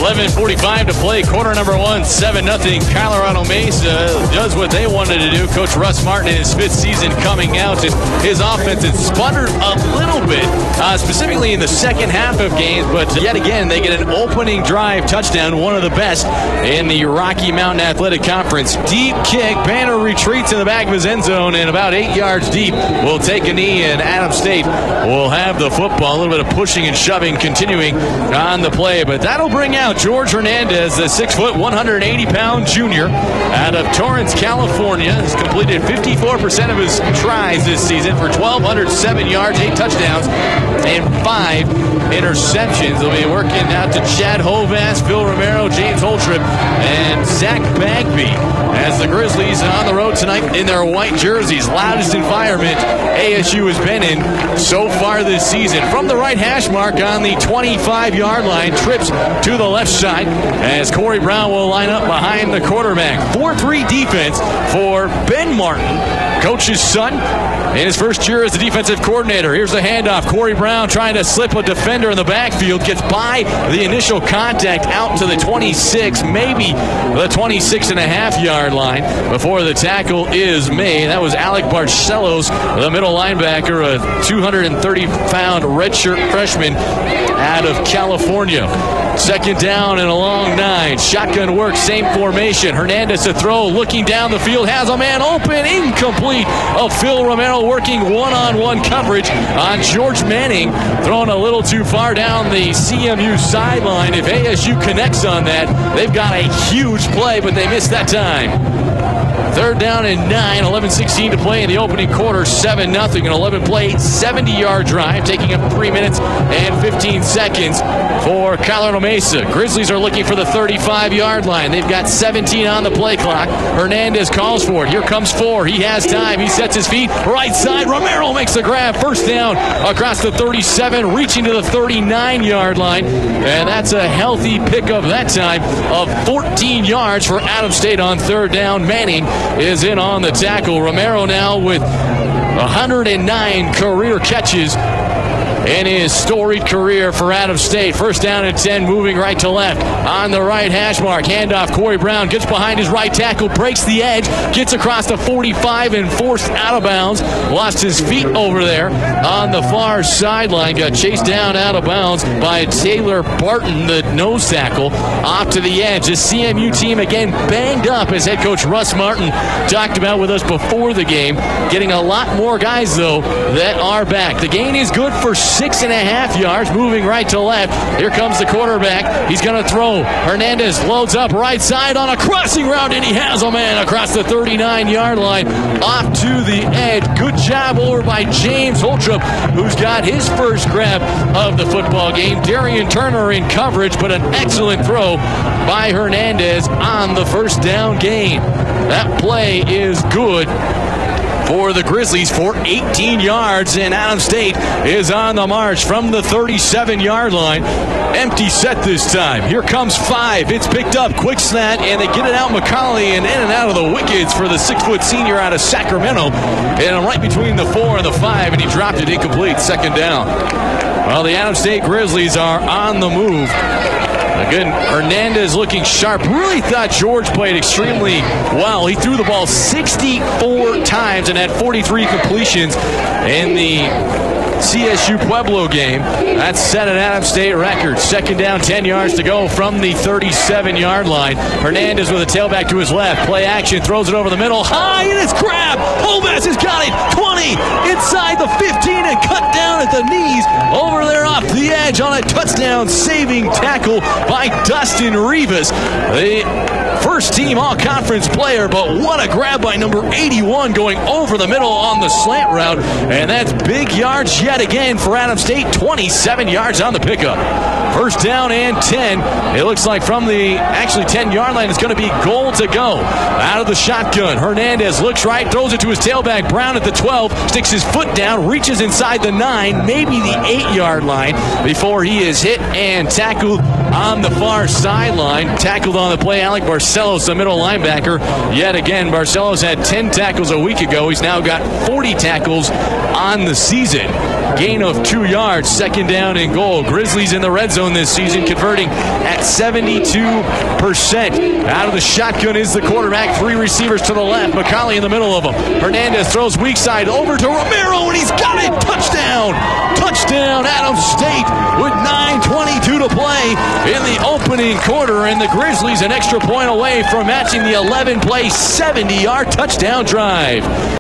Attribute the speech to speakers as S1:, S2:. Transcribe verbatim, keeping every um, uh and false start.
S1: eleven forty-five to play, quarter number one, seven nothing. Colorado Mesa does what they wanted to do. Coach Russ Martin in his fifth season coming out, and his offense has sputtered a little bit, uh, specifically in the second half of games, but yet again, they get an opening drive touchdown, one of the best in the Rocky Mountain Athletic Conference. Deep kick, Banner retreats in the back of his end zone, and about eight yards deep will take a knee, and Adams State will have the football. A little bit of pushing and shoving continuing on the play, but that'll bring out George Hernandez, the six foot, one hundred eighty pound junior out of Torrance, California. Has completed fifty-four percent of his tries this season for one thousand two hundred seven yards, eight touchdowns, and five interceptions. They'll be working out to Chad Hovass, Phil Romero, James Holtrip, and Zach Bagby as the Grizzlies on the road tonight in their white jerseys. Loudest environment A S U has been in so far this season. From the right hash mark on the twenty-five yard line, trips to the left side as Corey Brown will line up behind the quarterback. four three defense for Ben Martin, coach's son, in his first year as the defensive coordinator. Here's the handoff. Corey Brown trying to slip a defender in the backfield. Gets by the initial contact out to the twenty-six, maybe the twenty-six and a half yard line before the tackle is made. That was Alec Barcelos, the middle linebacker, a two hundred thirty pound redshirt freshman out of California. Second down and a long nine. Shotgun work, same formation. Hernandez to throw, looking down the field, has a man open, incomplete. Oh, Phil Romero working one-on-one coverage on George Manning, throwing a little too far down the C M U sideline. If A S U connects on that, they've got a huge play, but they missed that time. Third down and nine, eleven sixteen to play in the opening quarter, seven nothing, an eleven play, seventy yard drive, taking up three minutes and fifteen seconds for Colorado Mesa. Grizzlies are looking for the thirty-five yard line. They've got seventeen on the play clock. Hernandez calls for it. Here comes four. He has time. He sets his feet. Right side. Romero makes the grab. First down across the thirty-seven, reaching to the thirty-nine yard line. And that's a healthy pickup that time of fourteen yards for Adams State on third down. Manning is in on the tackle. Romero now with one hundred nine career catches in his storied career for Adams State. First down and ten, moving right to left on the right hash mark. Handoff, Corey Brown gets behind his right tackle, breaks the edge, gets across the forty-five and forced out of bounds. Lost his feet over there on the far sideline. Got chased down out of bounds by Taylor Barton, the nose tackle, off to the edge. The C M U team again banged up, as head coach Russ Martin talked about with us before the game. Getting a lot more guys, though, that are back. The gain is good for six and a half yards, moving right to left. Here comes the quarterback. He's going to throw. Hernandez loads up right side on a crossing route, and he has a man across the thirty-nine yard line, off to the edge. Good job over by James Holtrip, who's got his first grab of the football game. Darian Turner in coverage, but an excellent throw by Hernandez on the first down gain. That play is good for the Grizzlies for eighteen yards, and Adams State is on the march from the thirty-seven yard line. Empty set this time. Here comes five. It's picked up. Quick snap, and they get it out McCauley and in and out of the wickets for the six foot senior out of Sacramento. And right between the four and the five, and he dropped it incomplete. Second down. Well, the Adams State Grizzlies are on the move. Again, Hernandez looking sharp. Really thought George played extremely well. He threw the ball sixty-four times and had forty-three completions in the C S U Pueblo game. That's set an Adams State record. Second down, ten yards to go from the thirty-seven yard line. Hernandez with a tailback to his left. Play action, throws it over the middle. High, and it's grabbed. Hovass has got it. twenty, inside the fifteen, and cut down at the knees. Over there off the edge on a touchdown-saving tackle by Dustin Rivas. The first team all-conference player, but what a grab by number eighty-one going over the middle on the slant route. And that's big yards yet again for Adams State. twenty-seven yards on the pickup. First down and ten. It looks like from the actually ten yard line, it's going to be goal to go. Out of the shotgun, Hernandez looks right, throws it to his tailback. Brown at the twelve, sticks his foot down, reaches inside the nine, maybe the eight yard line before he is hit and tackled on the far sideline. Tackled on the play, Alec Barcelos, the middle linebacker. Yet again, Barcelos had ten tackles a week ago. He's now got forty tackles on the season. Gain of two yards, second down and goal. Grizzlies in the red zone this season, converting at seventy-two percent. Out of the shotgun is the quarterback. Three receivers to the left. McCauley in the middle of them. Hernandez throws weak side over to Romero, and he's got it. Touchdown! Touchdown, Adams State with nine twenty-two to play in the opening quarter, and the Grizzlies an extra point away from matching the eleven play, seventy-yard touchdown drive.